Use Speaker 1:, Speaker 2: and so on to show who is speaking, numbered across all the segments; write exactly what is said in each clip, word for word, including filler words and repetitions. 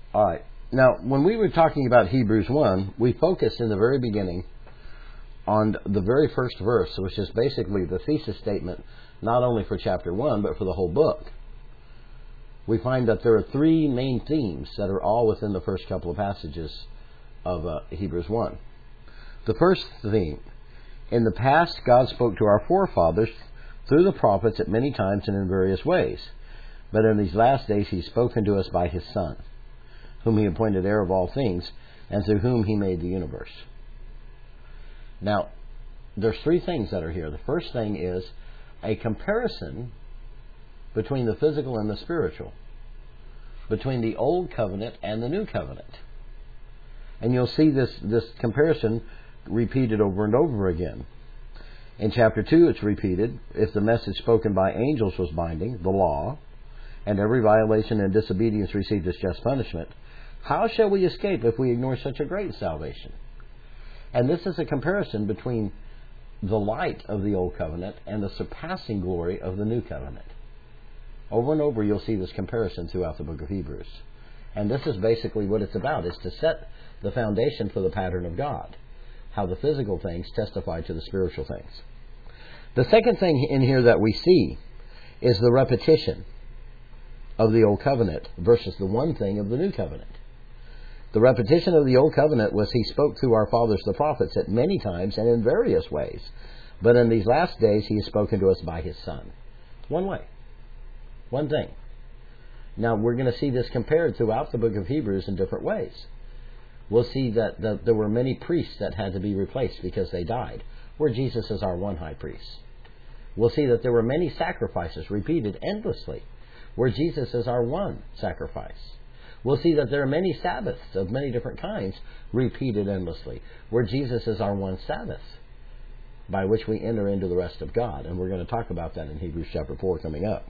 Speaker 1: All right. Now, when we were talking about Hebrews one, we focused in the very beginning on the very first verse, which is basically the thesis statement, not only for chapter one, but for the whole book. We find that there are three main themes that are all within the first couple of passages of uh, Hebrews one. The first theme: in the past, God spoke to our forefathers through the prophets at many times and in various ways. But in these last days He's spoken to us by His Son, whom He appointed heir of all things, and through whom He made the universe. Now, there's three things that are here. The first thing is a comparison between the physical and the spiritual, between the Old Covenant and the New Covenant. And you'll see this, this comparison repeated over and over again. In chapter two, it's repeated: if the message spoken by angels was binding, the law, and every violation and disobedience received its just punishment, how shall we escape if we ignore such a great salvation? And this is a comparison between the light of the Old Covenant and the surpassing glory of the New Covenant. Over and over you'll see this comparison throughout the book of Hebrews. And this is basically what it's about, is to set the foundation for the pattern of God, how the physical things testify to the spiritual things. The second thing in here that we see is the repetition of the Old Covenant versus the one thing of the New Covenant. The repetition of the Old Covenant was He spoke through our fathers the prophets at many times and in various ways. But in these last days He has spoken to us by His Son. One way. One thing. Now we're going to see this compared throughout the book of Hebrews in different ways. We'll see that, that there were many priests that had to be replaced because they died, where Jesus is our one high priest. We'll see that there were many sacrifices repeated endlessly, where Jesus is our one sacrifice. We'll see that there are many Sabbaths of many different kinds repeated endlessly, where Jesus is our one Sabbath, by which we enter into the rest of God. And we're going to talk about that in Hebrews chapter four coming up.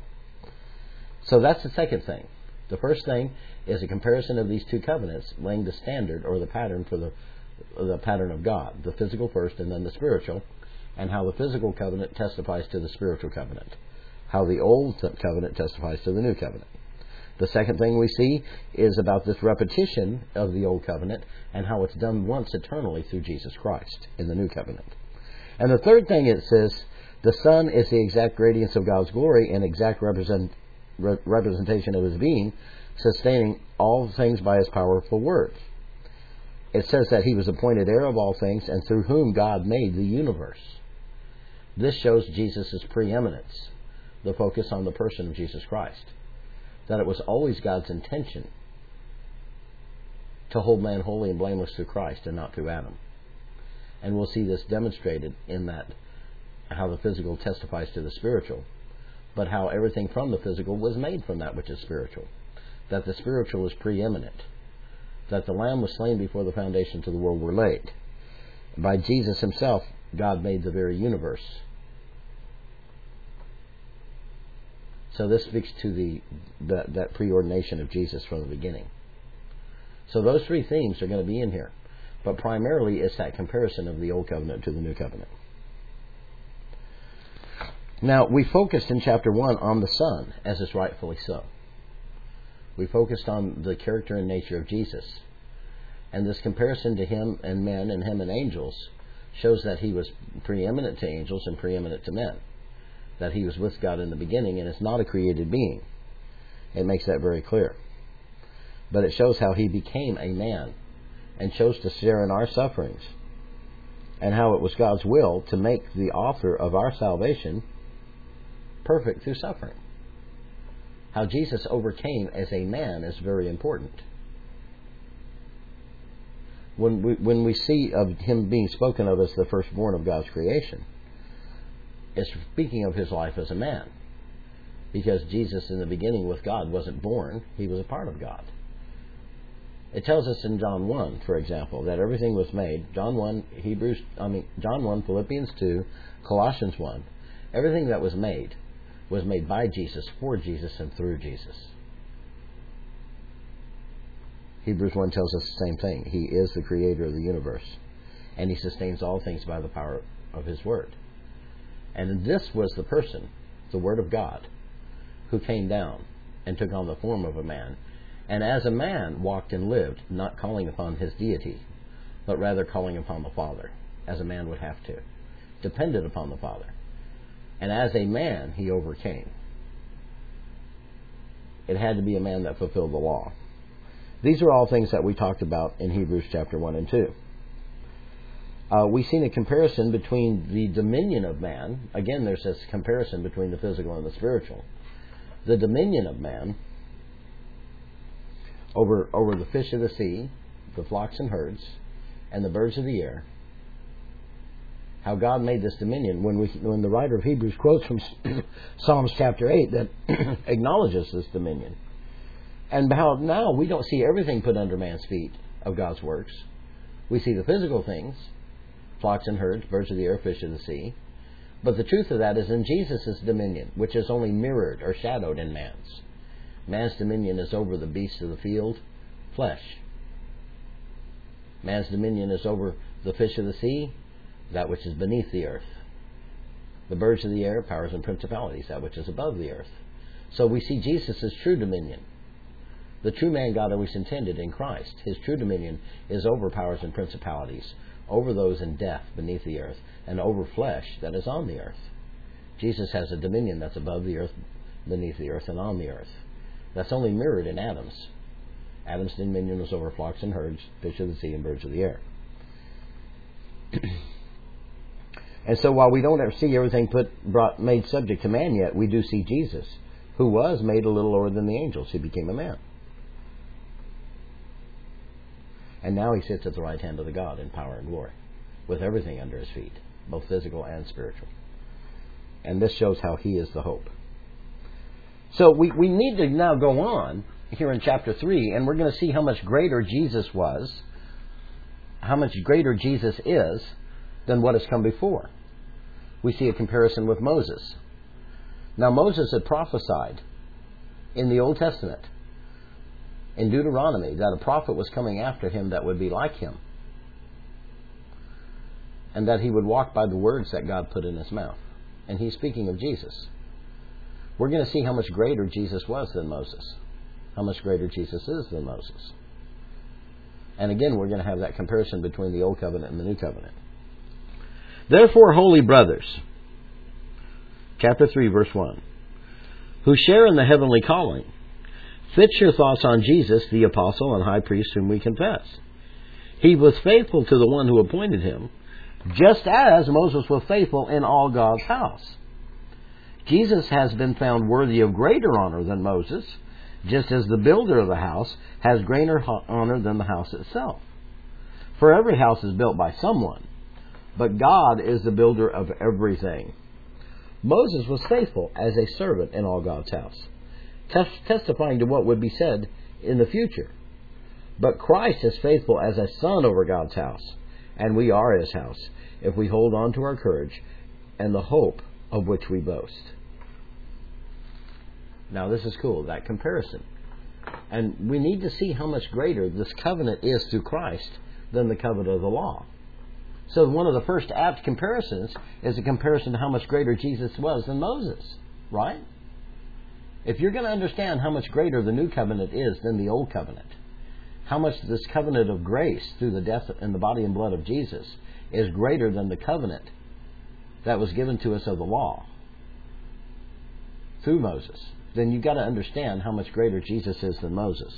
Speaker 1: So that's the second thing. The first thing is a comparison of these two covenants, laying the standard or the pattern for the, the pattern of God, the physical first and then the spiritual, and how the physical covenant testifies to the spiritual covenant, how the old covenant testifies to the new covenant. The second thing we see is about this repetition of the old covenant and how it's done once eternally through Jesus Christ in the new covenant. And the third thing it says, the Son is the exact radiance of God's glory and exact represent, re- representation of His being, sustaining all things by His powerful word. It says that He was appointed heir of all things and through whom God made the universe. This shows Jesus' preeminence, the focus on the person of Jesus Christ. That it was always God's intention to hold man holy and blameless through Christ and not through Adam. And we'll see this demonstrated in that how the physical testifies to the spiritual, but how everything from the physical was made from that which is spiritual. That the spiritual is preeminent. That the Lamb was slain before the foundations of the world were laid. By Jesus Himself, God made the very universe. So this speaks to the that, that preordination of Jesus from the beginning. So those three themes are going to be in here. But primarily it's that comparison of the Old Covenant to the New Covenant. Now, we focused in chapter one on the Son, as is rightfully so. We focused on the character and nature of Jesus. And this comparison to Him and men and Him and angels shows that He was preeminent to angels and preeminent to men. That He was with God in the beginning and is not a created being. It makes that very clear. But it shows how He became a man and chose to share in our sufferings, and how it was God's will to make the author of our salvation perfect through suffering. How Jesus overcame as a man is very important. When we, when we see of Him being spoken of as the firstborn of God's creation, it's speaking of His life as a man. Because Jesus in the beginning with God wasn't born, He was a part of God. It tells us in John one, for example, that everything was made. John one, Hebrews, I mean John one, Philippians two, Colossians one. Everything that was made was made by Jesus, for Jesus, and through Jesus. Hebrews one tells us the same thing. He is the creator of the universe, and He sustains all things by the power of His word. And this was the person, the Word of God, who came down and took on the form of a man and as a man walked and lived, not calling upon his deity, but rather calling upon the Father, as a man would have to, dependent upon the Father. And as a man, he overcame. It had to be a man that fulfilled the law. These are all things that we talked about in Hebrews chapter one and two. Uh, we've seen a comparison between the dominion of man. Again, there's this comparison between the physical and the spiritual. The dominion of man over over the fish of the sea, the flocks and herds, and the birds of the air. How God made this dominion. When we when the writer of Hebrews quotes from Psalms chapter eight that acknowledges this dominion. And how now we don't see everything put under man's feet of God's works. We see the physical things, flocks and herds, birds of the air, fish of the sea. But the truth of that is in Jesus' dominion, which is only mirrored or shadowed in man's. Man's dominion is over the beasts of the field, flesh. Man's dominion is over the fish of the sea, that which is beneath the earth. The birds of the air, powers and principalities, that which is above the earth. So we see Jesus' true dominion. The true man God always intended in Christ. His true dominion is over powers and principalities, over those in death beneath the earth, and over flesh that is on the earth. Jesus has a dominion that's above the earth, beneath the earth, and on the earth. That's only mirrored in Adam's. Adam's dominion was over flocks and herds, fish of the sea, and birds of the air. And so while we don't ever see everything put brought made subject to man yet, we do see Jesus, who was made a little lower than the angels, who became a man. And now he sits at the right hand of the God in power and glory, with everything under his feet, both physical and spiritual. And this shows how he is the hope. So we, we need to now go on here in chapter three, and we're going to see how much greater Jesus was, how much greater Jesus is than what has come before. We see a comparison with Moses. Now Moses had prophesied in the Old Testament, in Deuteronomy, that a prophet was coming after him that would be like him, and that he would walk by the words that God put in his mouth. And he's speaking of Jesus. We're going to see how much greater Jesus was than Moses, how much greater Jesus is than Moses. And again, we're going to have that comparison between the Old Covenant and the New Covenant. Therefore, holy brothers, chapter three, verse one, who share in the heavenly calling, fix your thoughts on Jesus, the apostle and high priest whom we confess. He was faithful to the one who appointed him, just as Moses was faithful in all God's house. Jesus has been found worthy of greater honor than Moses, just as the builder of the house has greater honor than the house itself. For every house is built by someone, but God is the builder of everything. Moses was faithful as a servant in all God's house, testifying to what would be said in the future. But Christ is faithful as a son over God's house, and we are his house, if we hold on to our courage and the hope of which we boast. Now this is cool, that comparison. And we need to see how much greater this covenant is through Christ than the covenant of the law. So one of the first apt comparisons is a comparison to how much greater Jesus was than Moses, right? If you're going to understand how much greater the new covenant is than the old covenant, how much this covenant of grace through the death and the body and blood of Jesus is greater than the covenant that was given to us of the law through Moses, then you've got to understand how much greater Jesus is than Moses.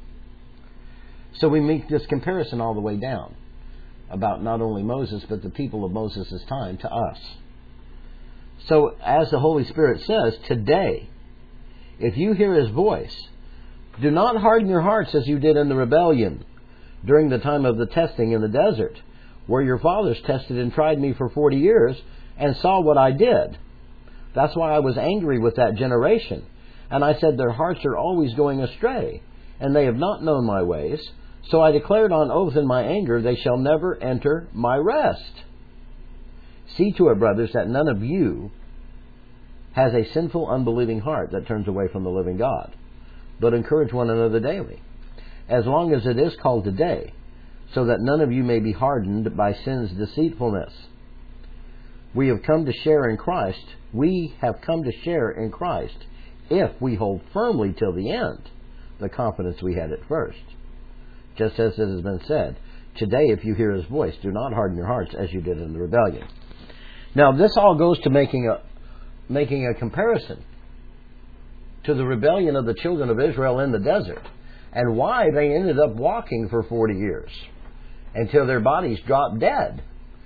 Speaker 1: So we make this comparison all the way down about not only Moses, but the people of Moses' time to us. So as the Holy Spirit says, today, if you hear his voice, do not harden your hearts as you did in the rebellion during the time of the testing in the desert, where your fathers tested and tried me for forty years and saw what I did. That's why I was angry with that generation. And I said, their hearts are always going astray, and they have not known my ways. So I declared on oath in my anger, they shall never enter my rest. See to it, brothers, that none of you has a sinful, unbelieving heart that turns away from the living God, but encourage one another daily, as long as it is called today, so that none of you may be hardened by sin's deceitfulness. We have come to share in Christ. We have come to share in Christ if we hold firmly till the end the confidence we had at first. Just as it has been said, today if you hear His voice, do not harden your hearts as you did in the rebellion. Now this all goes to making a, making a comparison to the rebellion of the children of Israel in the desert and why they ended up walking for forty years until their bodies dropped dead.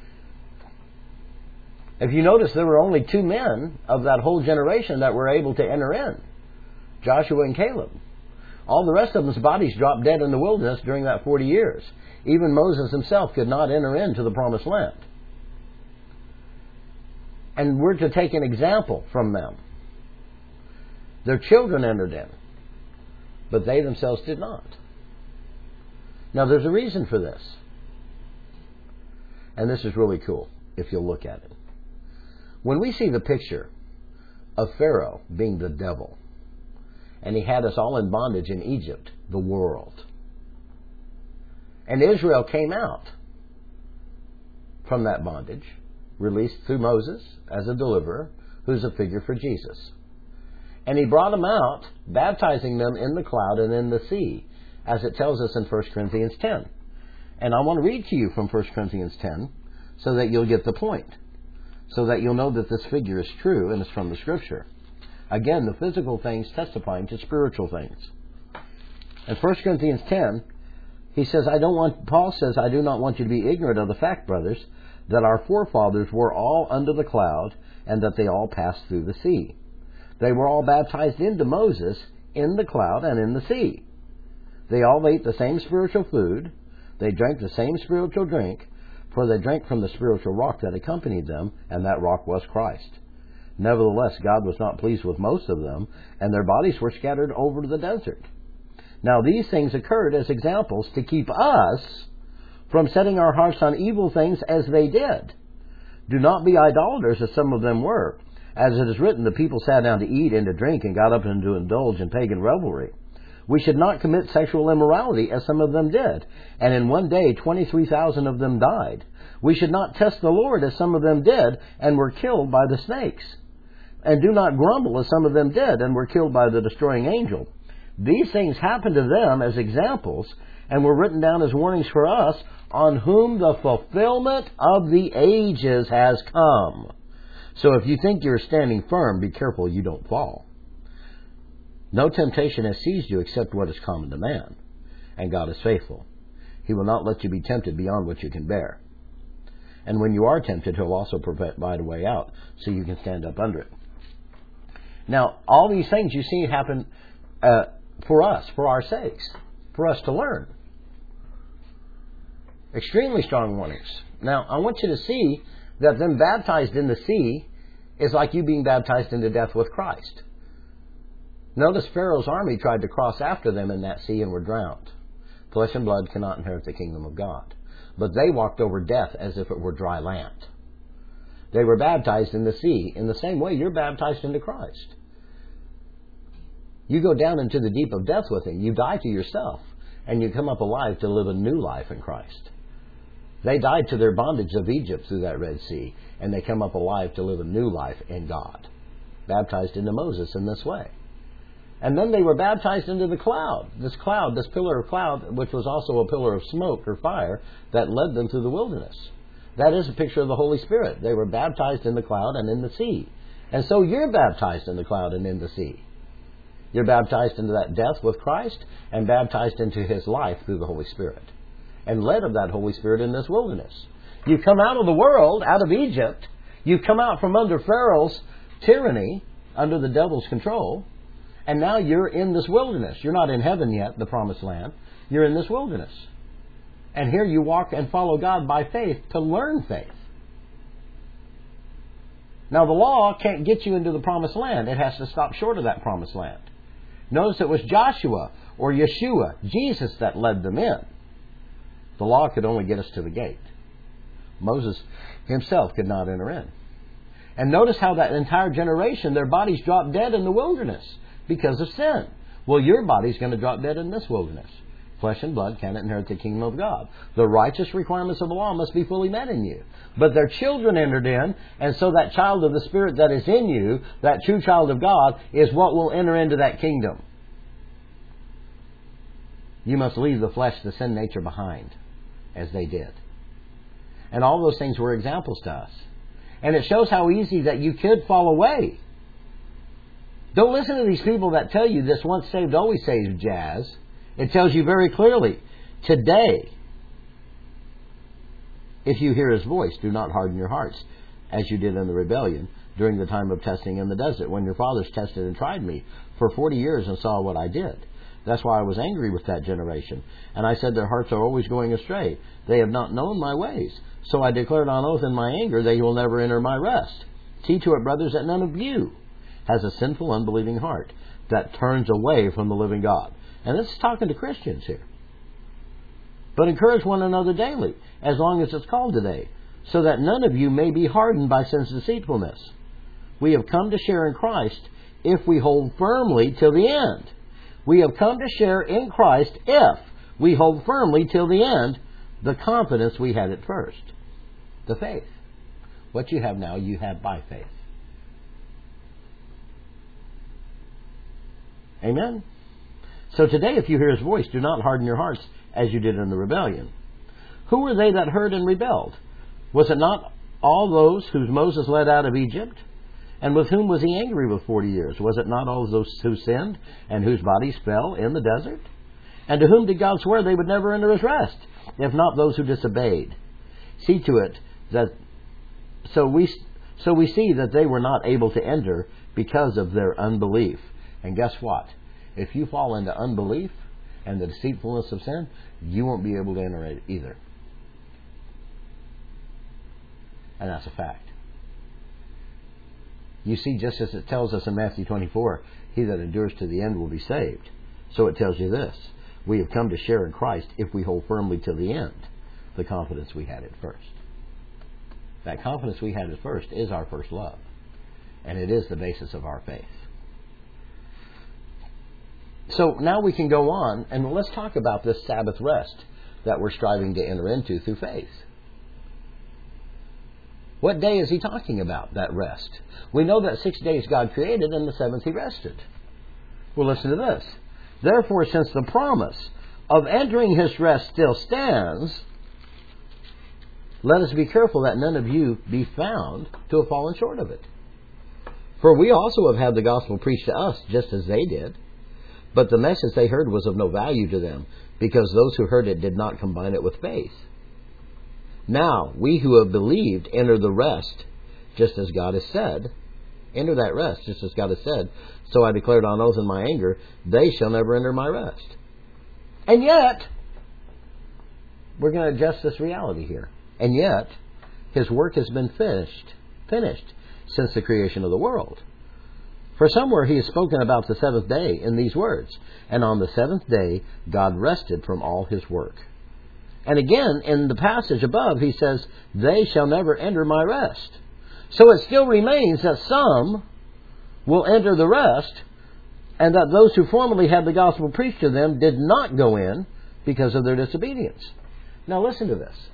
Speaker 1: If you notice, there were only two men of that whole generation that were able to enter in, Joshua and Caleb. All the rest of them's bodies dropped dead in the wilderness during that forty years. Even Moses himself could not enter into the promised land. And we're to take an example from them. Their children entered in, but they themselves did not. Now there's a reason for this. And this is really cool if you'll look at it. When we see the picture of Pharaoh being the devil, and he had us all in bondage in Egypt, the world, and Israel came out from that bondage, released through Moses as a deliverer, who's a figure for Jesus. And he brought them out, baptizing them in the cloud and in the sea, as it tells us in First Corinthians ten. And I want to read to you from First Corinthians ten so that you'll get the point, so that you'll know that this figure is true and it's from the Scripture. Again, the physical things testifying to spiritual things. In First Corinthians ten, he says, I don't want, Paul says, I do not want you to be ignorant of the fact, brothers, that our forefathers were all under the cloud and that they all passed through the sea. They were all baptized into Moses in the cloud and in the sea. They all ate the same spiritual food. They drank the same spiritual drink, for they drank from the spiritual rock that accompanied them, and that rock was Christ. Nevertheless, God was not pleased with most of them, and their bodies were scattered over the desert. Now these things occurred as examples to keep us from setting our hearts on evil things as they did. Do not be idolaters as some of them were. As it is written, the people sat down to eat and to drink and got up and to indulge in pagan revelry. We should not commit sexual immorality as some of them did, and in one day twenty-three thousand of them died. We should not test the Lord as some of them did and were killed by the snakes. And do not grumble as some of them did and were killed by the destroying angel. These things happened to them as examples and were written down as warnings for us, on whom the fulfillment of the ages has come. So if you think you're standing firm, be careful you don't fall. No temptation has seized you except what is common to man, and God is faithful. He will not let you be tempted beyond what you can bear. And when you are tempted, He'll also provide a way out so you can stand up under it. Now, all these things you see happen uh, for us, for our sakes, for us to learn. Extremely strong warnings. Now, I want you to see that them baptized in the sea is like you being baptized into death with Christ. Notice Pharaoh's army tried to cross after them in that sea and were drowned. Flesh and blood cannot inherit the kingdom of God. But they walked over death as if it were dry land. They were baptized in the sea in the same way you're baptized into Christ. You go down into the deep of death with Him. You die to yourself, and you come up alive to live a new life in Christ. They died to their bondage of Egypt through that Red Sea, and they come up alive to live a new life in God, baptized into Moses in this way. And then they were baptized into the cloud, this cloud, this pillar of cloud, which was also a pillar of smoke or fire that led them through the wilderness. That is a picture of the Holy Spirit. They were baptized in the cloud and in the sea. And so you're baptized in the cloud and in the sea. You're baptized into that death with Christ and baptized into His life through the Holy Spirit, and led of that Holy Spirit in this wilderness. You've come out of the world, out of Egypt. You've come out from under Pharaoh's tyranny, under the devil's control, and now you're in this wilderness. You're not in heaven yet, the promised land. You're in this wilderness. And here you walk and follow God by faith to learn faith. Now the law can't get you into the promised land. It has to stop short of that promised land. Notice it was Joshua or Yeshua, Jesus, that led them in. The law could only get us to the gate. Moses himself could not enter in. And notice how that entire generation, their bodies dropped dead in the wilderness because of sin. Well, your body's going to drop dead in this wilderness. Flesh and blood cannot inherit the kingdom of God. The righteous requirements of the law must be fully met in you. But their children entered in, and so that child of the Spirit that is in you, that true child of God, is what will enter into that kingdom. You must leave the flesh, the sin nature behind, as they did. And all those things were examples to us. And it shows how easy that you could fall away. Don't listen to these people that tell you this once saved, always saved jazz. It tells you very clearly, today, if you hear His voice, do not harden your hearts, as you did in the rebellion during the time of testing in the desert, when your fathers tested and tried me for forty years and saw what I did. That's why I was angry with that generation. And I said, their hearts are always going astray. They have not known my ways. So I declared on oath in my anger, they will never enter my rest. See to it, brothers, that none of you has a sinful, unbelieving heart that turns away from the living God. And this is talking to Christians here. But encourage one another daily, as long as it's called today, so that none of you may be hardened by sin's deceitfulness. We have come to share in Christ if we hold firmly till the end. We have come to share in Christ if we hold firmly till the end the confidence we had at first. The faith. What you have now, you have by faith. Amen? So today, if you hear His voice, do not harden your hearts as you did in the rebellion. Who were they that heard and rebelled? Was it not all those whom Moses led out of Egypt? And with whom was He angry with forty years? Was it not all those who sinned and whose bodies fell in the desert? And to whom did God swear they would never enter His rest, if not those who disobeyed? See to it that so we so we see that they were not able to enter because of their unbelief. And guess what? If you fall into unbelief and the deceitfulness of sin, you won't be able to enter it either. And that's a fact. You see, just as it tells us in Matthew twenty-four, he that endures to the end will be saved. So it tells you this. We have come to share in Christ if we hold firmly to the end the confidence we had at first. That confidence we had at first is our first love. And it is the basis of our faith. So now we can go on and let's talk about this Sabbath rest that we're striving to enter into through faith. What day is he talking about, that rest? We know that six days God created and the seventh He rested. Well, listen to this. Therefore, since the promise of entering His rest still stands, let us be careful that none of you be found to have fallen short of it. For we also have had the gospel preached to us just as they did. But the message they heard was of no value to them, because those who heard it did not combine it with faith. Now, we who have believed enter the rest, just as God has said. Enter that rest, just as God has said. So I declared on oath in my anger, they shall never enter my rest. And yet, we're going to adjust this reality here. And yet, His work has been finished, finished since the creation of the world. For somewhere He has spoken about the seventh day in these words, and on the seventh day God rested from all His work. And again, in the passage above, He says, they shall never enter my rest. So it still remains that some will enter the rest, and that those who formerly had the gospel preached to them did not go in because of their disobedience. Now listen to this.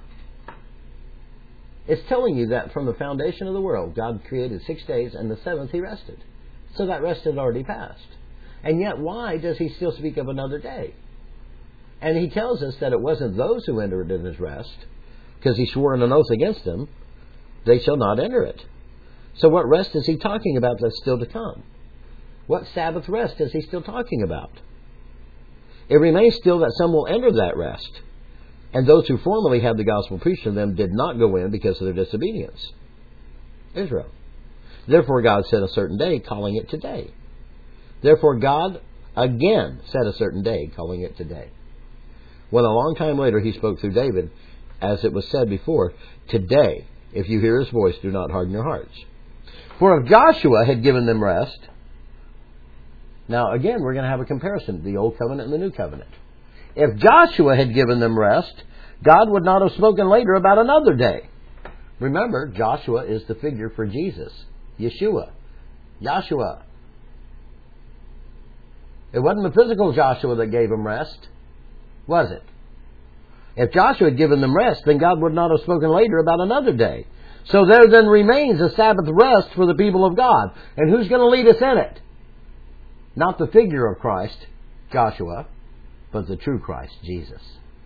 Speaker 1: It's telling you that from the foundation of the world, God created six days, and the seventh He rested. So that rest had already passed. And yet, why does He still speak of another day? And He tells us that it wasn't those who entered in His rest, because He swore an oath against them, they shall not enter it. So what rest is He talking about that's still to come? What Sabbath rest is He still talking about? It remains still that some will enter that rest. And those who formerly had the gospel preached to them did not go in because of their disobedience. Israel. Therefore God set a certain day, calling it today. Therefore God again set a certain day, calling it today. When a long time later He spoke through David, as it was said before, today, if you hear His voice, do not harden your hearts. For if Joshua had given them rest... Now again, we're going to have a comparison, the Old Covenant and the New Covenant. If Joshua had given them rest, God would not have spoken later about another day. Remember, Joshua is the figure for Jesus. Yeshua. Joshua. It wasn't the physical Joshua that gave them rest, was it? If Joshua had given them rest, then God would not have spoken later about another day. So there then remains a Sabbath rest for the people of God. And who's going to lead us in it? Not the figure of Christ, Joshua, but the true Christ, Jesus.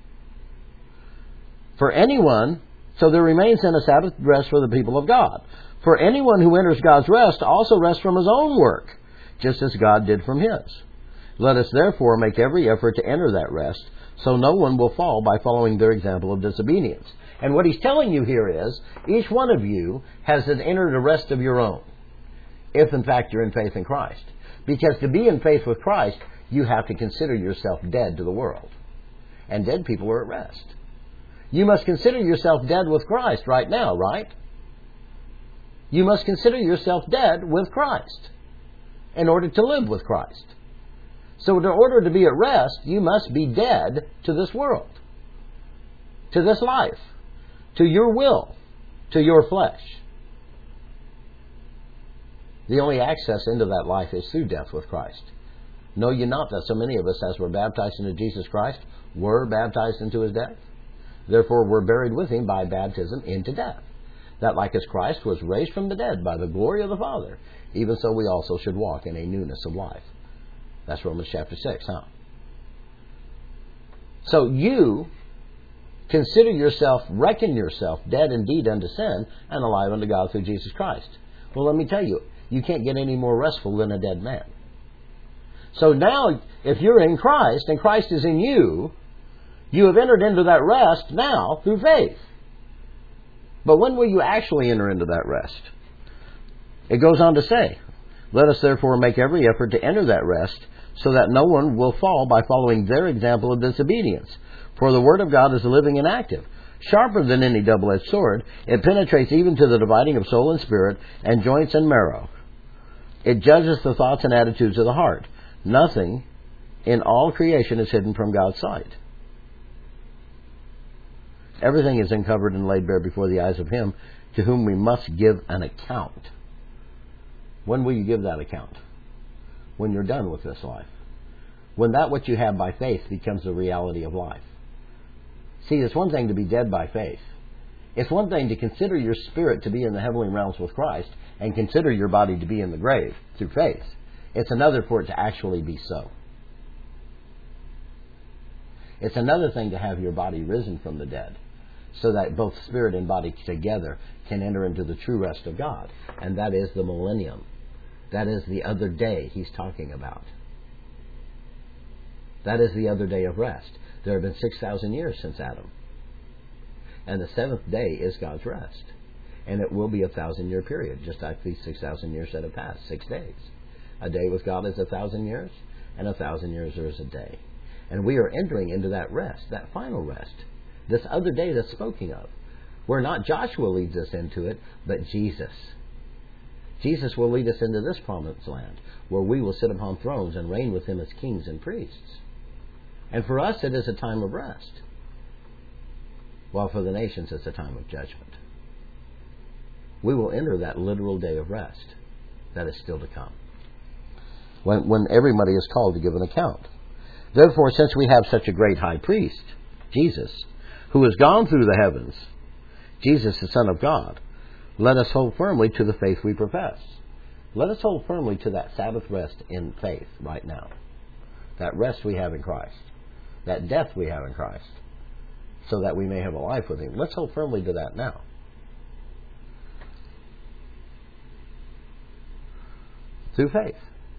Speaker 1: For anyone, so there remains then a Sabbath rest for the people of God. For anyone who enters God's rest also rests from his own work, just as God did from his. Let us therefore make every effort to enter that rest, so no one will fall by following their example of disobedience. And what he's telling you here is, each one of you has entered a rest of your own, if in fact you're in faith in Christ. Because to be in faith with Christ, you have to consider yourself dead to the world. And dead people are at rest. You must consider yourself dead with Christ right now, right? You must consider yourself dead with Christ in order to live with Christ. So in order to be at rest, you must be dead to this world, to this life, to your will, to your flesh. The only access into that life is through death with Christ. Know ye not that so many of us, as were baptized into Jesus Christ, were baptized into his death? Therefore were buried with him by baptism into death, that like as Christ was raised from the dead by the glory of the Father, even so we also should walk in a newness of life. That's Romans chapter six, huh? So you consider yourself, reckon yourself dead indeed unto sin and alive unto God through Jesus Christ. Well, let me tell you, you can't get any more restful than a dead man. So now, if you're in Christ and Christ is in you, you have entered into that rest now through faith. But when will you actually enter into that rest? It goes on to say, let us therefore make every effort to enter that rest, so that no one will fall by following their example of disobedience. For the Word of God is living and active, sharper than any double-edged sword. It penetrates even to the dividing of soul and spirit, and joints and marrow. It judges the thoughts and attitudes of the heart. Nothing in all creation is hidden from God's sight. Everything is uncovered and laid bare before the eyes of Him to whom we must give an account. When will you give that account? When you're done with this life. When that which you have by faith becomes the reality of life. See, it's one thing to be dead by faith. It's one thing to consider your spirit to be in the heavenly realms with Christ and consider your body to be in the grave through faith. It's another for it to actually be so. It's another thing to have your body risen from the dead, so that both spirit and body together can enter into the true rest of God. And that is the millennium. That is the other day he's talking about. That is the other day of rest. There have been six thousand years since Adam. And the seventh day is God's rest. And it will be a thousand year period, just like these six thousand years that have passed, six days. A day with God is a thousand years, and a thousand years is a day. And we are entering into that rest, that final rest. This other day that's spoken of. Where not Joshua leads us into it, but Jesus. Jesus will lead us into this promised land, where we will sit upon thrones and reign with Him as kings and priests. And for us it is a time of rest, while for the nations it's a time of judgment. We will enter that literal day of rest that is still to come, when, when everybody is called to give an account. Therefore, since we have such a great high priest, Jesus, who has gone through the heavens, Jesus, the Son of God, let us hold firmly to the faith we profess. Let us hold firmly to that Sabbath rest in faith right now. That rest we have in Christ. That death we have in Christ. So that we may have a life with Him. Let's hold firmly to that now. Through faith.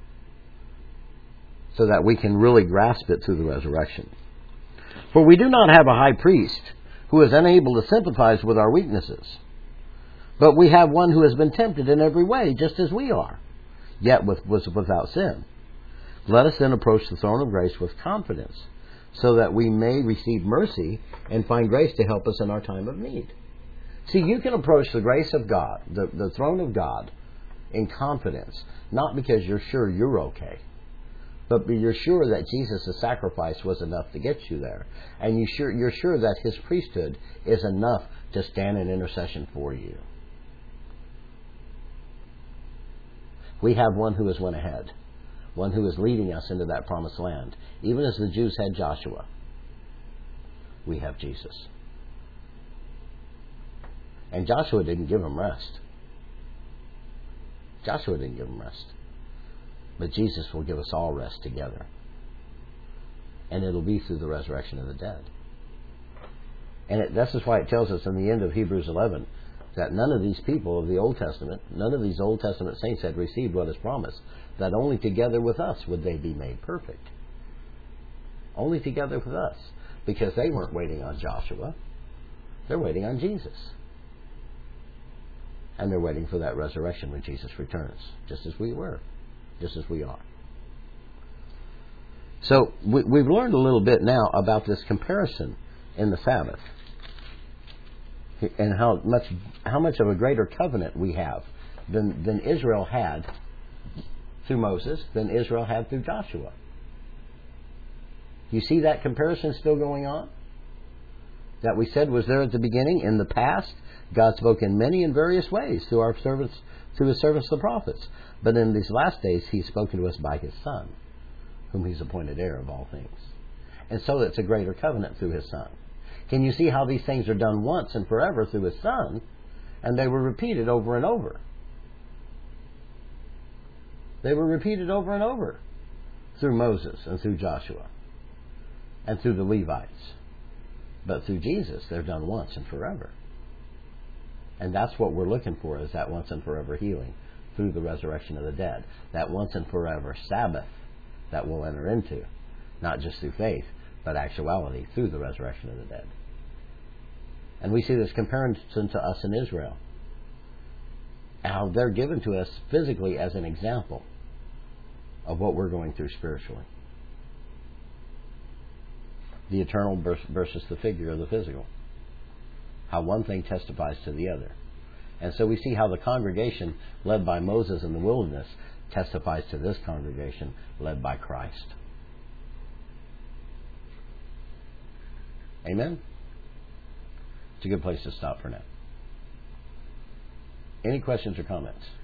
Speaker 1: So that we can really grasp it through the resurrection. For we do not have a high priest who is unable to sympathize with our weaknesses, but we have one who has been tempted in every way, just as we are, yet with, was without sin. Let us then approach the throne of grace with confidence, so that we may receive mercy and find grace to help us in our time of need. See, you can approach the grace of God, the, the throne of God, in confidence, not because you're sure you're okay, but you're sure that Jesus' sacrifice was enough to get you there. And you sure, you're sure that His priesthood is enough to stand in intercession for you. We have one who has went ahead. One who is leading us into that promised land. Even as the Jews had Joshua, we have Jesus. And Joshua didn't give them rest. Joshua didn't give them rest. But Jesus will give us all rest together. And it'll be through the resurrection of the dead. And it, this is why it tells us in the end of Hebrews eleven that none of these people of the Old Testament, none of these Old Testament saints had received what is promised, that only together with us would they be made perfect. Only together with us. Because they weren't waiting on Joshua. They're waiting on Jesus. And they're waiting for that resurrection when Jesus returns. Just as we were. Just as we are. So we, we've learned a little bit now about this comparison in the Sabbath. And how much how much of a greater covenant we have than, than Israel had through Moses, than Israel had through Joshua. You see that comparison still going on? That we said was there at the beginning. In the past, God spoke in many and various ways through our servants, through His servants the prophets. But in these last days, He's spoken to us by His Son, whom He's appointed heir of all things. And so it's a greater covenant through His Son. Can you see how these things are done once and forever through His Son, and they were repeated over and over? They were repeated over and over through Moses and through Joshua and through the Levites. But through Jesus, they're done once and forever. And that's what we're looking for, is that once and forever healing through the resurrection of the dead. That once and forever Sabbath that we'll enter into, not just through faith, but actuality through the resurrection of the dead. And we see this comparison to us in Israel. How they're given to us physically as an example of what we're going through spiritually. The eternal versus the figure of the physical. How one thing testifies to the other. And so we see how the congregation led by Moses in the wilderness testifies to this congregation led by Christ. Amen? It's a good place to stop for now. Any questions or comments?